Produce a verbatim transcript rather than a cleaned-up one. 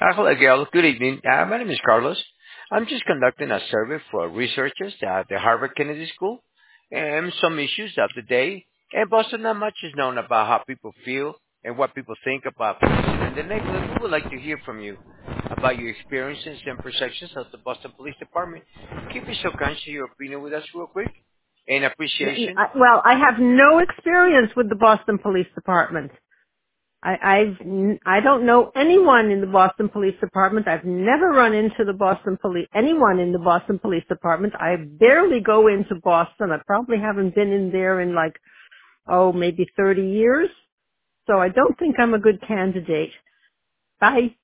Uh, hello, Gail. Good evening. Uh, my name is Carlos. I'm just conducting a survey for researchers at the Harvard Kennedy School and some issues of the day. And Boston, not much is known about how people feel and what people think about policing in the neighborhood. We would like to hear from you about your experiences and perceptions of the Boston Police Department. Keep it so kind, share your opinion with us real quick. In N- appreciation. I- Well, I have no experience with the Boston Police Department. I, I've, n- I don't know anyone in the Boston Police Department. I've never run into the Boston Police, anyone in the Boston Police Department. I barely go into Boston. I probably haven't been in there in like, oh, maybe thirty years. So I don't think I'm a good candidate. Bye.